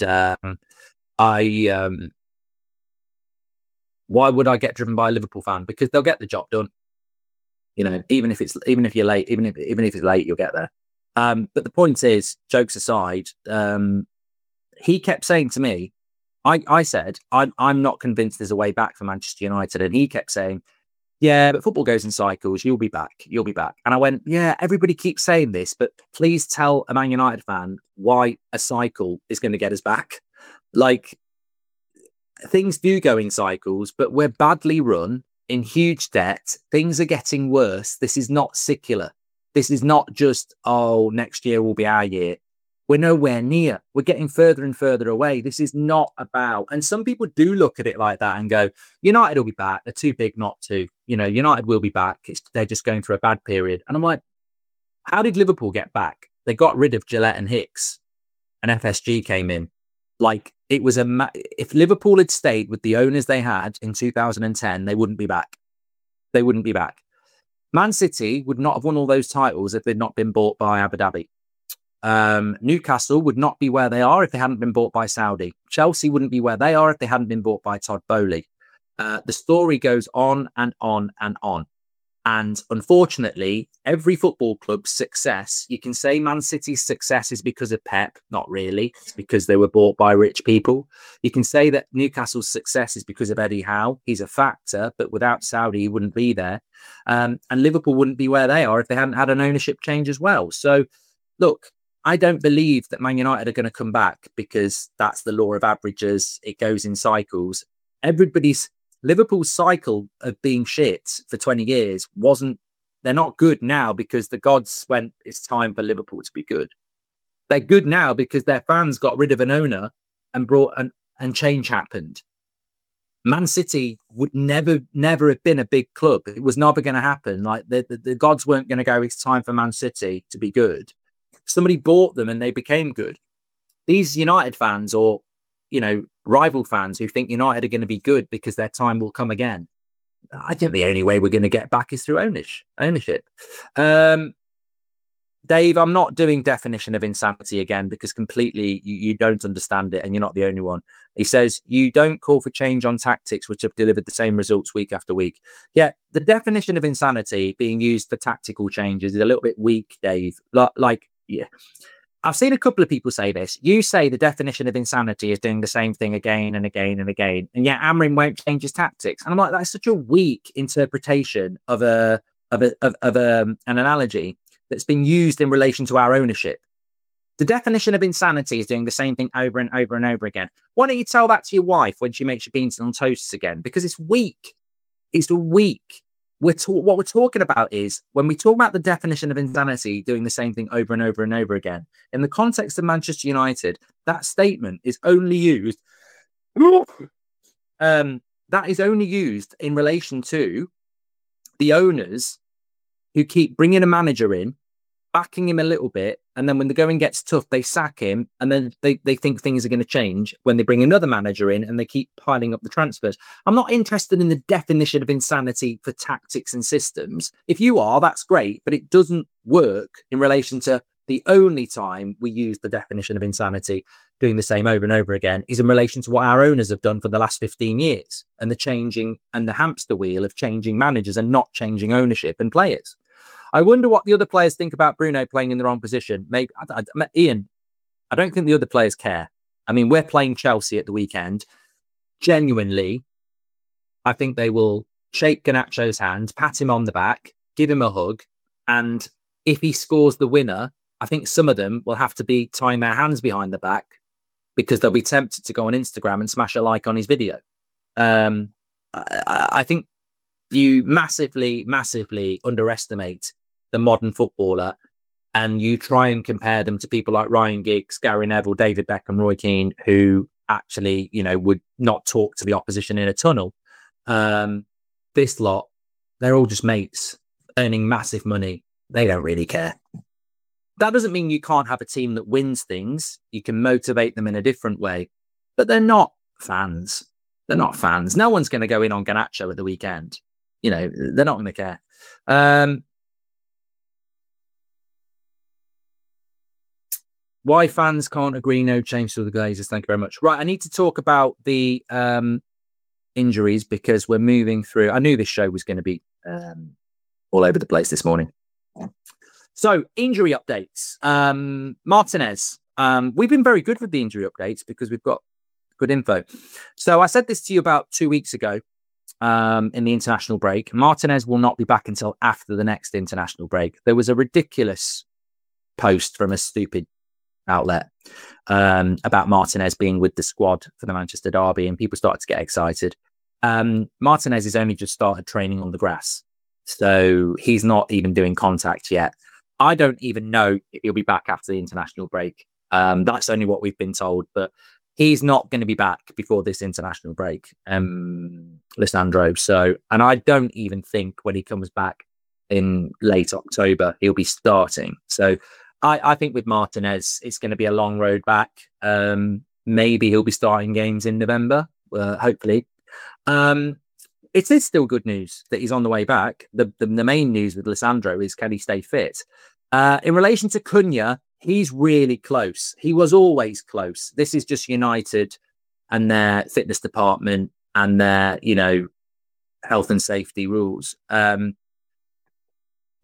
why would I get driven by a Liverpool fan? Because they'll get the job done. Even if you're late, even if it's late, you'll get there. But the point is, jokes aside, he kept saying to me, I said, I'm not convinced there's a way back for Manchester United. And he kept saying, yeah, but football goes in cycles. You'll be back. You'll be back. And I went, yeah, everybody keeps saying this, but please tell a Man United fan why a cycle is going to get us back. Like, things do go in cycles, but we're badly run, in huge debt. Things are getting worse. This is not secular. This is not just, next year will be our year. We're nowhere near. We're getting further and further away. This is not about, and some people do look at it like that and go, United will be back. They're too big not to. United will be back. They're just going through a bad period. And I'm like, how did Liverpool get back? They got rid of Gillette and Hicks and FSG came in. Like, it was if Liverpool had stayed with the owners they had in 2010, they wouldn't be back. They wouldn't be back. Man City would not have won all those titles if they'd not been bought by Abu Dhabi. Newcastle would not be where they are if they hadn't been bought by Saudi. Chelsea wouldn't be where they are if they hadn't been bought by Todd Bowley. The story goes on and on and on. And unfortunately, every football club's success, you can say Man City's success is because of Pep. Not really. It's because they were bought by rich people. You can say that Newcastle's success is because of Eddie Howe. He's a factor, but without Saudi, he wouldn't be there. And Liverpool wouldn't be where they are if they hadn't had an ownership change as well. So, look, I don't believe that Man United are going to come back because that's the law of averages. It goes in cycles. Liverpool's cycle of being shit for 20 years they're not good now because the gods went, it's time for Liverpool to be good. They're good now because their fans got rid of an owner and and change happened. Man City would never have been a big club. It was never going to happen. Like the gods weren't going to go, it's time for Man City to be good. Somebody bought them and they became good. These United fans or, rival fans who think United are going to be good because their time will come again. I think the only way we're going to get back is through ownership. Dave, I'm not doing definition of insanity again because completely you don't understand it and you're not the only one. He says, you don't call for change on tactics which have delivered the same results week after week. Yeah, the definition of insanity being used for tactical changes is a little bit weak, Dave. Yeah. I've seen a couple of people say this. You say the definition of insanity is doing the same thing again and again and again. And yet Amorim won't change his tactics. And I'm like, that's such a weak interpretation of an analogy that's been used in relation to our ownership. The definition of insanity is doing the same thing over and over and over again. Why don't you tell that to your wife when she makes your beans on toasts again? Because it's weak. It's weak. What we're talking about is when we talk about the definition of insanity doing the same thing over and over and over again, in the context of Manchester United, that statement is only used. That is only used in relation to the owners who keep bringing a manager in, backing him a little bit, and then when the going gets tough, they sack him, and then they think things are going to change when they bring another manager in and they keep piling up the transfers. I'm not interested in the definition of insanity for tactics and systems. If you are, that's great, but it doesn't work in relation to the only time we use the definition of insanity doing the same over and over again is in relation to what our owners have done for the last 15 years and the changing and the hamster wheel of changing managers and not changing ownership and players. I wonder what the other players think about Bruno playing in the wrong position. Maybe Ian, I don't think the other players care. I mean, we're playing Chelsea at the weekend. Genuinely, I think they will shake Garnacho's hand, pat him on the back, give him a hug. And if he scores the winner, I think some of them will have to be tying their hands behind the back because they'll be tempted to go on Instagram and smash a like on his video. I think you massively underestimate the modern footballer and you try and compare them to people like Ryan Giggs, Gary Neville, David Beckham, Roy Keane, who actually, would not talk to the opposition in a tunnel. This lot, they're all just mates earning massive money. They don't really care. That doesn't mean you can't have a team that wins things. You can motivate them in a different way, but they're not fans. They're not fans. No one's going to go in on Garnacho at the weekend. They're not going to care. Why fans can't agree no change to the Glazers. Thank you very much. Right, I need to talk about the injuries because we're moving through. I knew this show was going to be all over the place this morning. So, injury updates. Martinez. We've been very good with the injury updates because we've got good info. So, I said this to you about 2 weeks ago. In the international break. Martinez will not be back until after the next international break. There was a ridiculous post from a stupid outlet about Martinez being with the squad for the Manchester derby, and people started to get excited. Martinez has only just started training on the grass, so he's not even doing contact yet. I don't even know if he'll be back after the international break. That's only what we've been told, but he's not going to be back before this international break, Lisandro. So, and I don't even think when he comes back in late October, he'll be starting. So I think with Martinez, it's going to be a long road back. Maybe he'll be starting games in November, hopefully. It is still good news that he's on the way back. The main news with Lisandro is can he stay fit? In relation to Cunha, he's really close. He was always close. This is just United and their fitness department and their, health and safety rules.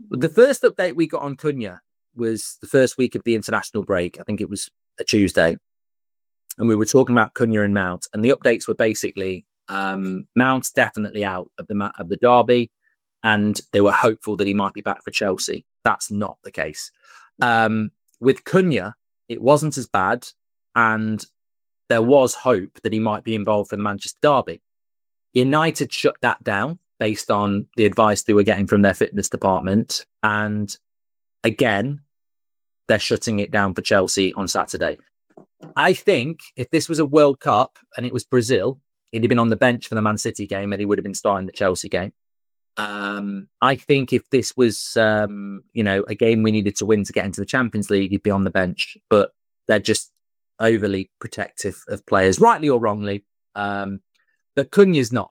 The first update we got on Cunha was the first week of the international break. I think it was a Tuesday. And we were talking about Cunha and Mount. And the updates were basically Mount's definitely out of the derby. And they were hopeful that he might be back for Chelsea. That's not the case. With Cunha, it wasn't as bad. And there was hope that he might be involved for the Manchester derby. United shut that down based on the advice they were getting from their fitness department. And again, they're shutting it down for Chelsea on Saturday. I think if this was a World Cup and it was Brazil, he'd have been on the bench for the Man City game and he would have been starting the Chelsea game. I think if this was, a game we needed to win to get into the Champions League, he'd be on the bench. But they're just overly protective of players, rightly or wrongly. But Cunha's not.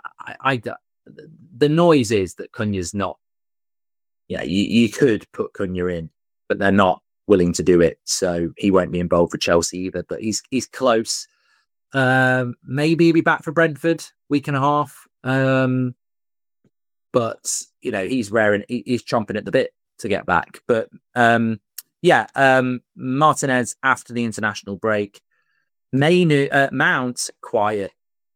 The noise is that Cunha's not. Yeah, you could put Cunha in, but they're not willing to do it. So he won't be involved for Chelsea either. But he's close. Maybe he'll be back for Brentford week and a half. But he's raring. He's chomping at the bit to get back. But Martinez after the international break. Mount quiet.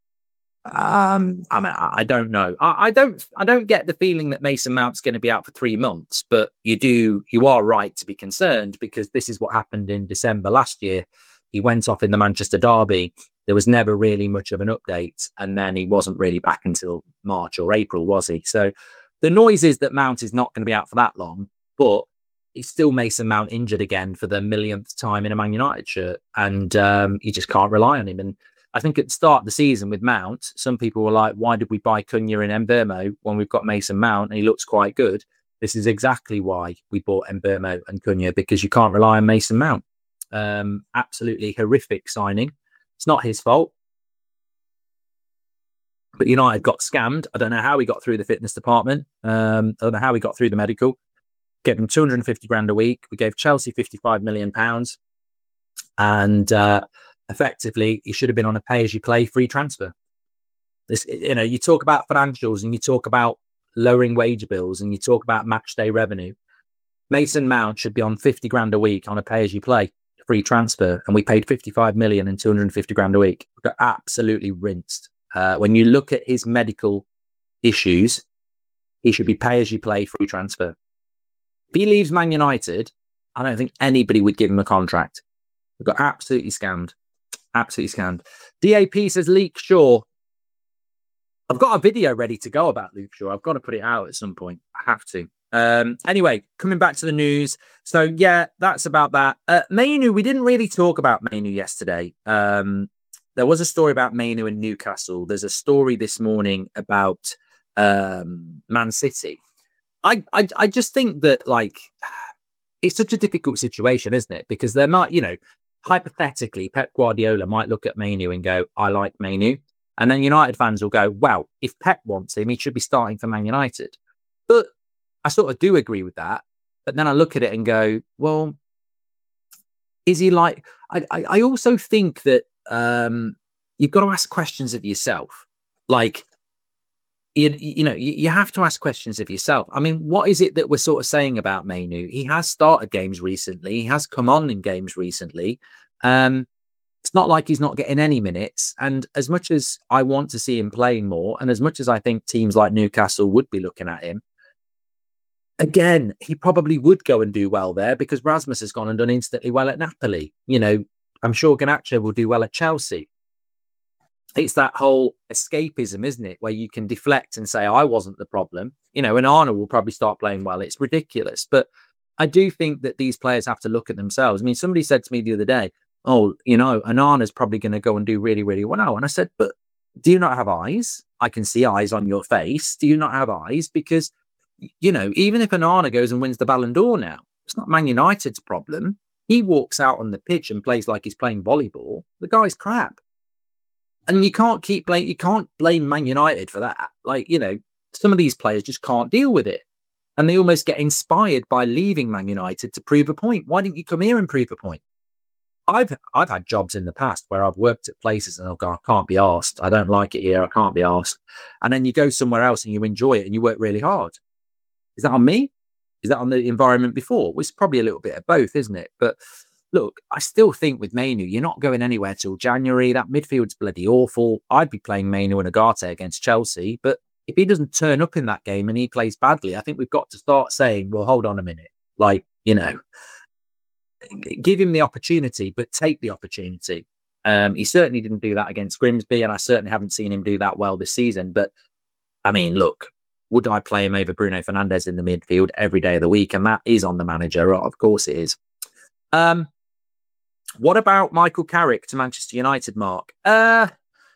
I don't know. I don't get the feeling that Mason Mount's going to be out for 3 months, but you are right to be concerned because this is what happened in December last year. He went off in the Manchester derby. There was never really much of an update, and then he wasn't really back until March or April, was he? So the noise is that Mount is not going to be out for that long, but it's still Mason Mount injured again for the millionth time in a Man United shirt, and you just can't rely on him. And I think at the start of the season with Mount, some people were like, why did we buy Cunha and Mbeumo when we've got Mason Mount and he looks quite good? This is exactly why we bought Mbeumo and Cunha, because you can't rely on Mason Mount. Absolutely horrific signing. It's not his fault. But United got scammed. I don't know how he got through the fitness department. I don't know how he got through the medical. Gave him 250 grand a week. We gave Chelsea 55 million pounds. And effectively, he should have been on a pay-as-you-play free transfer. This, you talk about financials and you talk about lowering wage bills and you talk about match day revenue. Mason Mount should be on 50 grand a week on a pay-as-you-play free transfer, and we paid 55 million and 250 grand a week. We got absolutely rinsed. When you look at his medical issues, he should be pay-as-you-play free transfer. If he leaves Man United, I don't think anybody would give him a contract. We got absolutely scammed. Absolutely scammed. DAP says Luke Shaw. I've got a video ready to go about Luke Shaw. I've got to put it out at some point. I have to. Anyway, coming back to the news. So, yeah, that's about that. Mainu, we didn't really talk about Mainu yesterday. There was a story about Mainu in Newcastle. There's a story this morning about Man City. I just think that, it's such a difficult situation, isn't it? Because they're not, hypothetically, Pep Guardiola might look at Mainu and go, I like Mainu. And then United fans will go, well, if Pep wants him, he should be starting for Man United. But I sort of do agree with that. But then I look at it and go, well, is he like... I also think that you've got to ask questions of yourself. You have to ask questions of yourself. I mean, what is it that we're sort of saying about Mainu? He has started games recently. He has come on in games recently. It's not like he's not getting any minutes. And as much as I want to see him playing more, and as much as I think teams like Newcastle would be looking at him, again, he probably would go and do well there because Rasmus has gone and done instantly well at Napoli. I'm sure Garnacho will do well at Chelsea. It's that whole escapism, isn't it? Where you can deflect and say, I wasn't the problem. And Arnold will probably start playing well. It's ridiculous. But I do think that these players have to look at themselves. I mean, somebody said to me the other day, Onana's probably going to go and do really, really well. And I said, but do you not have eyes? I can see eyes on your face. Do you not have eyes? Because, even if Onana goes and wins the Ballon d'Or now, it's not Man United's problem. He walks out on the pitch and plays like he's playing volleyball. The guy's crap. And you can't blame Man United for that. Some of these players just can't deal with it. And they almost get inspired by leaving Man United to prove a point. Why didn't you come here and prove a point? I've had jobs in the past where I've worked at places and I'll go, I can't be asked. I don't like it here. I can't be asked. And then you go somewhere else and you enjoy it and you work really hard. Is that on me? Is that on the environment before? Well, it's probably a little bit of both, isn't it? But look, I still think with Mainu, you're not going anywhere till January. That midfield's bloody awful. I'd be playing Mainu and Agate against Chelsea, but if he doesn't turn up in that game and he plays badly, I think we've got to start saying, well, hold on a minute. Like, give him the opportunity, but take the opportunity. He certainly didn't do that against Grimsby, and I certainly haven't seen him do that well this season. But, I mean, look, would I play him over Bruno Fernandes in the midfield every day of the week? And that is on the manager. Of course it is. What about Michael Carrick to Manchester United, Mark? I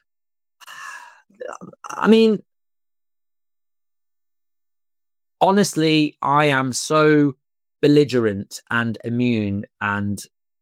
mean, honestly, I am so belligerent and immune and,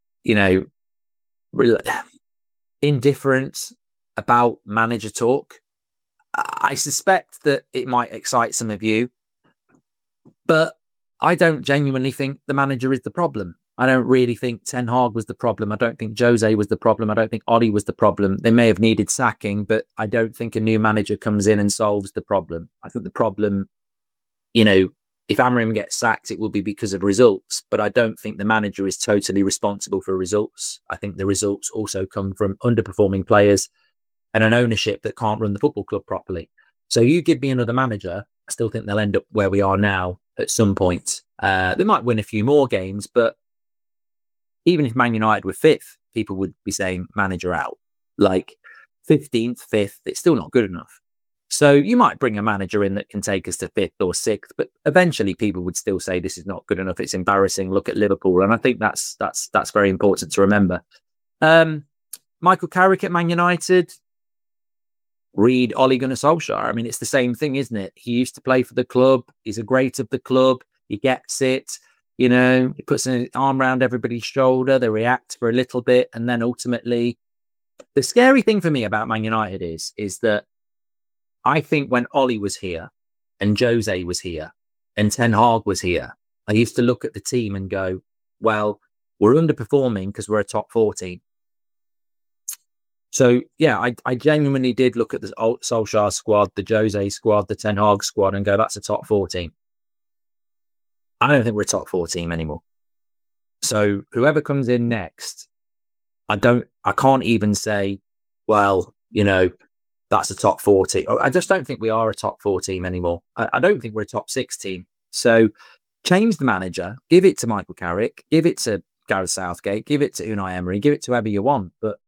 indifferent about manager talk. I suspect that it might excite some of you, but I don't genuinely think the manager is the problem. I don't really think Ten Hag was the problem. I don't think Jose was the problem. I don't think Oli was the problem. They may have needed sacking, but I don't think a new manager comes in and solves the problem. I think the problem, if Amorim gets sacked, it will be because of results, but I don't think the manager is totally responsible for results. I think the results also come from underperforming players and an ownership that can't run the football club properly. So you give me another manager, I still think they'll end up where we are now at some point. They might win a few more games, but even if Man United were 5th, people would be saying manager out. Like 15th, 5th, it's still not good enough. So you might bring a manager in that can take us to 5th or 6th, but eventually people would still say this is not good enough. It's embarrassing. Look at Liverpool. And I think that's very important to remember. Michael Carrick at Man United, read Ole Gunnar Solskjaer. I mean, it's the same thing, isn't it? He used to play for the club. He's a great of the club. He gets it. He puts an arm around everybody's shoulder. They react for a little bit. And then ultimately, the scary thing for me about Man United is that I think when Oli was here and Jose was here and Ten Hag was here, I used to look at the team and go, well, we're underperforming because we're a top 14. So, yeah, I genuinely did look at the Solskjaer squad, the Jose squad, the Ten Hag squad and go, that's a top 14. I don't think we're a top 4 team anymore. So whoever comes in next, I can't even say, well, that's a top 4 team. I just don't think we are a top 4 team anymore. I don't think we're a top 6 team. So change the manager, give it to Michael Carrick, give it to Gareth Southgate, give it to Unai Emery, give it to whoever you want. But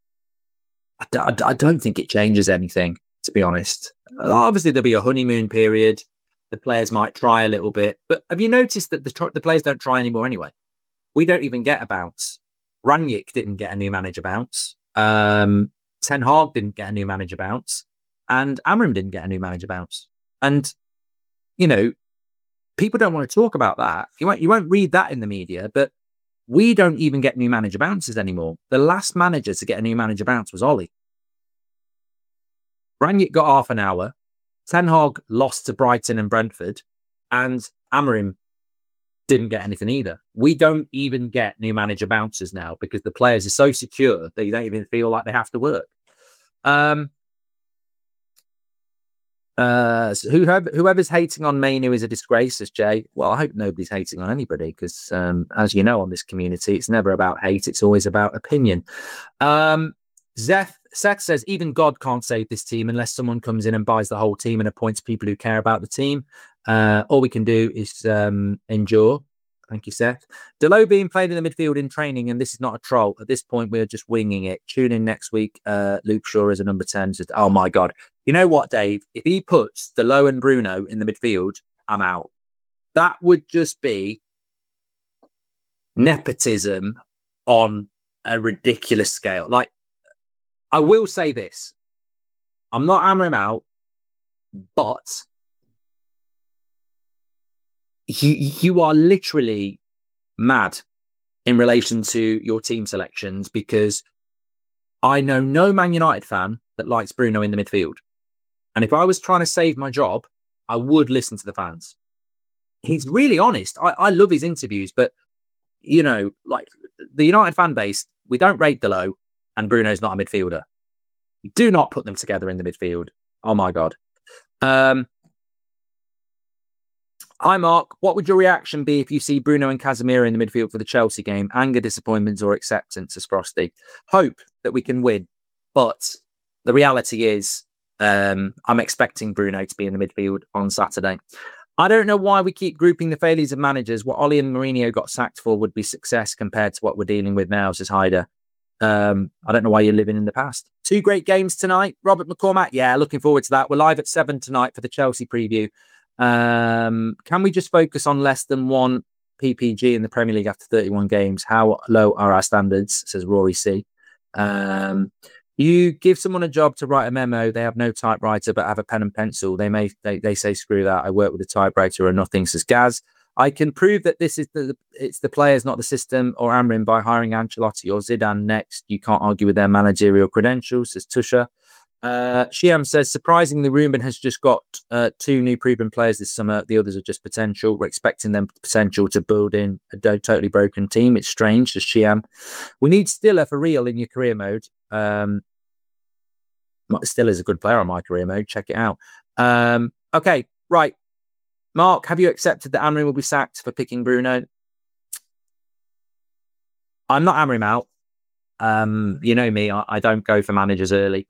I don't think it changes anything, to be honest. Obviously, there'll be a honeymoon period. The players might try a little bit. But have you noticed that the players don't try anymore anyway? We don't even get a bounce. Rangnick didn't get a new manager bounce. Ten Hag didn't get a new manager bounce. And Amorim didn't get a new manager bounce. And, people don't want to talk about that. You won't read that in the media, but we don't even get new manager bounces anymore. The last manager to get a new manager bounce was Oli. Rangnick got half an hour. Ten Hag lost to Brighton and Brentford, and Amorim didn't get anything either. We don't even get new manager bounces now because the players are so secure that you don't even feel like they have to work. So whoever's hating on Mainu is a disgrace, says Jay. Well, I hope nobody's hating on anybody because, as you know, on this community, it's never about hate. It's always about opinion. Seth says, even God can't save this team unless someone comes in and buys the whole team and appoints people who care about the team. All we can do is endure. Thank you, Seth. Delo being played in the midfield in training, and this is not a troll. At this point, we're just winging it. Tune in next week. Luke Shaw is a number 10. Just, oh, my God. You know what, Dave? If he puts Delo and Bruno in the midfield, I'm out. That would just be nepotism on a ridiculous scale. Like, I will say this. I'm not hammering out, but you are literally mad in relation to your team selections because I know no Man United fan that likes Bruno in the midfield. And if I was trying to save my job, I would listen to the fans. He's really honest. I love his interviews, but, like the United fan base, we don't rate Delo and Bruno's not a midfielder. Do not put them together in the midfield. Oh, my God. Hi, Mark. What would your reaction be if you see Bruno and Casemiro in the midfield for the Chelsea game? Anger, disappointment, or acceptance? As Frosty, hope that we can win, but the reality is, I'm expecting Bruno to be in the midfield on Saturday. I don't know why we keep grouping the failures of managers. What Ollie and Mourinho got sacked for would be success compared to what we're dealing with now, says Hyder. I don't know why you're living in the past. 2 great games tonight. Robert McCormack. Yeah, looking forward to that. We're live at 7 tonight for the Chelsea preview. Can we just focus on less than 1 PPG in the Premier League after 31 games? How low are our standards? Says Rory C. You give someone a job to write a memo, they have no typewriter but have a pen and pencil. They say screw that. I work with a typewriter or nothing, says Gaz. I can prove that this is it's the players, not the system or Amrin, by hiring Ancelotti or Zidane next. You can't argue with their managerial credentials, says Tusha. Shiam says, surprisingly, Ruben has just got 2 new proven players this summer. The others are just potential. We're expecting them potential to build in a totally broken team. It's strange, says Shiam. We need Stiller for real in your career mode. Stiller is a good player on my career mode. Check it out. Okay, right. Mark, have you accepted that Amrin will be sacked for picking Bruno? I'm not hammering him out. You know me, I don't go for managers early.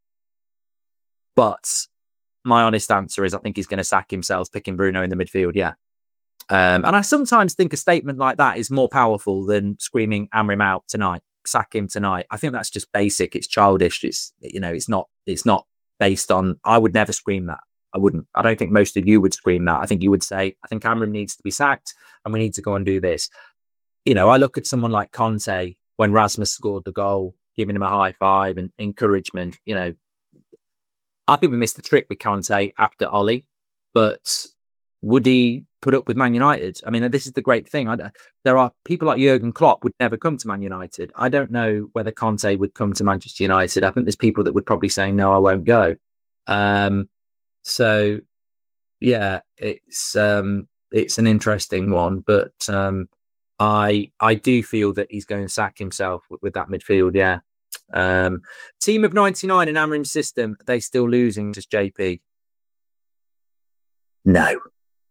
But my honest answer is I think he's going to sack himself picking Bruno in the midfield, yeah. And I sometimes think a statement like that is more powerful than screaming Amrin out tonight, sack him tonight. I think that's just basic. It's childish. It's not based on, I would never scream that. I wouldn't. I don't think most of you would scream that. I think you would say, I think Amrin needs to be sacked and we need to go and do this. I look at someone like Conte when Rasmus scored the goal, giving him a high five and encouragement. I think we missed the trick with Conte after Ollie, but would he put up with Man United? I mean, this is the great thing. There are people like Jurgen Klopp would never come to Man United. I don't know whether Conte would come to Manchester United. I think there's people that would probably say, no, I won't go. So yeah, it's an interesting one, but I do feel that he's going to sack himself with that midfield. Yeah. Team of 99 in Amrin's system, are they still losing? Just JP. No.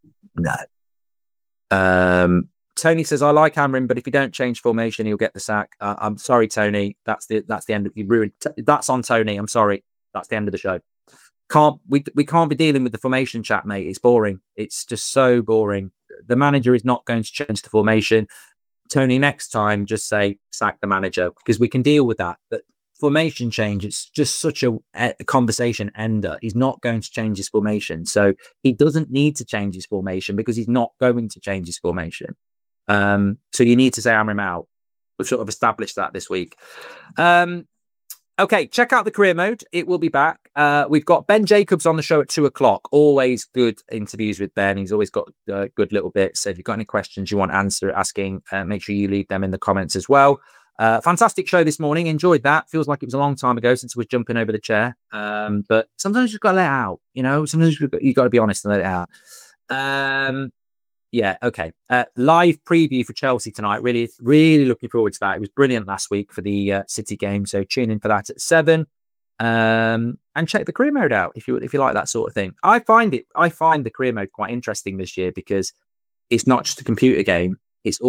Tony says, I like Amrin, but if you don't change formation, he'll get the sack. I'm sorry, Tony. That's the end of you ruined. That's on Tony. I'm sorry. That's the end of the show. We can't be dealing with the formation chat, mate. It's boring. It's just so boring. The manager is not going to change the formation. Tony, next time, just say sack the manager because we can deal with that. But formation change, it's just such a conversation ender. He's not going to change his formation. So he doesn't need to change his formation because he's not going to change his formation. So you need to say Amrin out. We've sort of established that this week. Okay, check out the career mode. It will be back. We've got Ben Jacobs on the show at 2:00. Always good interviews with Ben. He's always got good little bits. So if you've got any questions you want asking, make sure you leave them in the comments as well. Fantastic show this morning. Enjoyed that. Feels like it was a long time ago since I was jumping over the chair. But sometimes you've got to let it out. Sometimes you've got to be honest and let it out. Yeah, okay. Live preview for Chelsea tonight. Really, really looking forward to that. It was brilliant last week for the City game, so tune in for that at 7. And check the career mode out if you like that sort of thing. I find the career mode quite interesting this year because it's not just a computer game. It's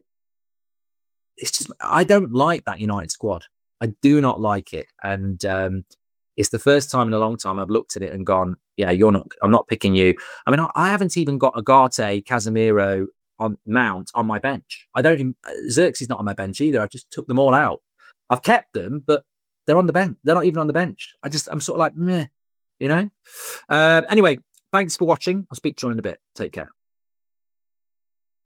just I don't like that United squad. I do not like it, and it's the first time in a long time I've looked at it and gone, yeah, I'm not picking you. I mean, I haven't even got Agate, Casemiro on Mount on my bench. Xerxes not on my bench either. I just took them all out. I've kept them, but they're on the bench. They're not even on the bench. I'm sort of like, meh, Anyway, thanks for watching. I'll speak to you in a bit. Take care.